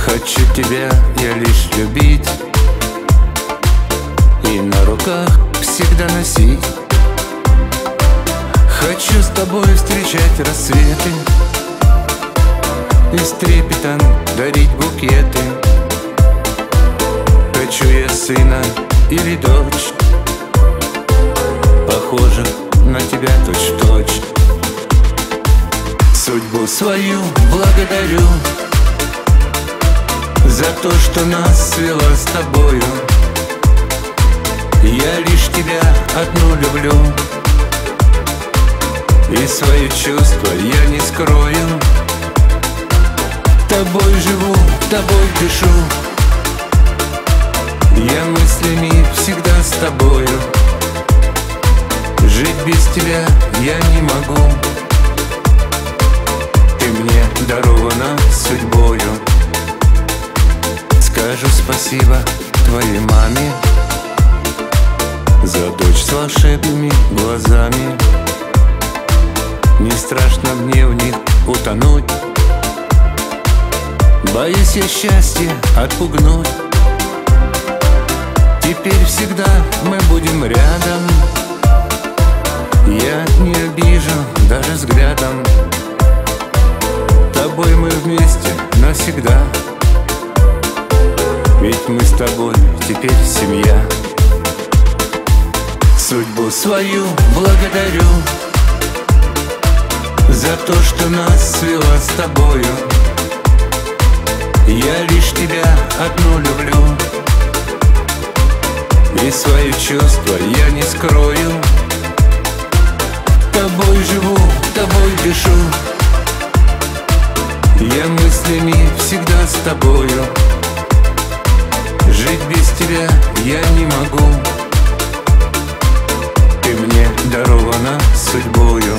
Хочу тебя я лишь любить и на руках всегда носить. Хочу с тобой встречать рассветы и с трепетом дарить букеты. Хочу я сына или дочь, похожих на тебя точь-в-точь. Судьбу свою благодарю за то, что нас свело с тобою. Я лишь тебя одну люблю, и свои чувства я не скрою. Тобой живу, тобой дышу, я мыслями всегда с тобою. Жить без тебя я не могу, ты мне дарована судьбою. Скажу спасибо твоей маме за дочь с волшебными глазами. Не страшно мне в них утонуть, боюсь я счастье отпугнуть. Теперь всегда мы будем рядом, я не обижу даже взглядом. Тобой мы вместе навсегда, ведь мы с тобой теперь семья. Судьбу свою благодарю за то, что нас свело с тобою. Я лишь тебя одну люблю, и свои чувства я не скрою. Тобой живу, тобой дышу, я мыслями всегда с тобою. Жить без тебя я не могу, ты мне дарована судьбою.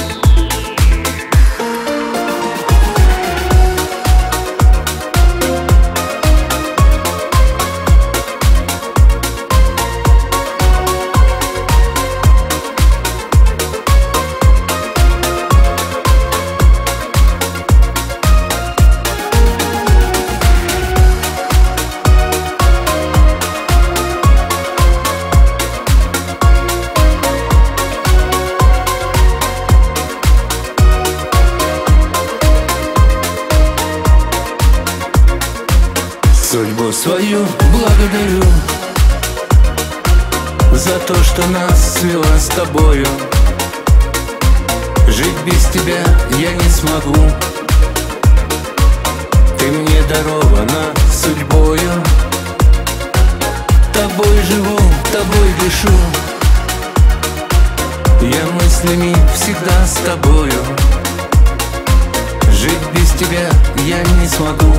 Судьбу свою благодарю за то, что нас свело с тобою. Жить без тебя я не смогу, ты мне дарована судьбою. Тобой живу, тобой дышу, я мыслями всегда с тобою. Жить без тебя я не смогу,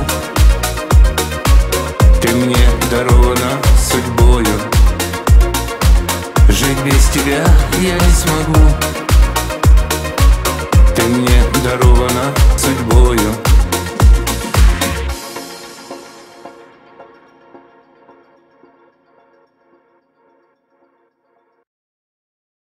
ты мне дарована судьбою. Жить без тебя я не смогу, ты мне дарована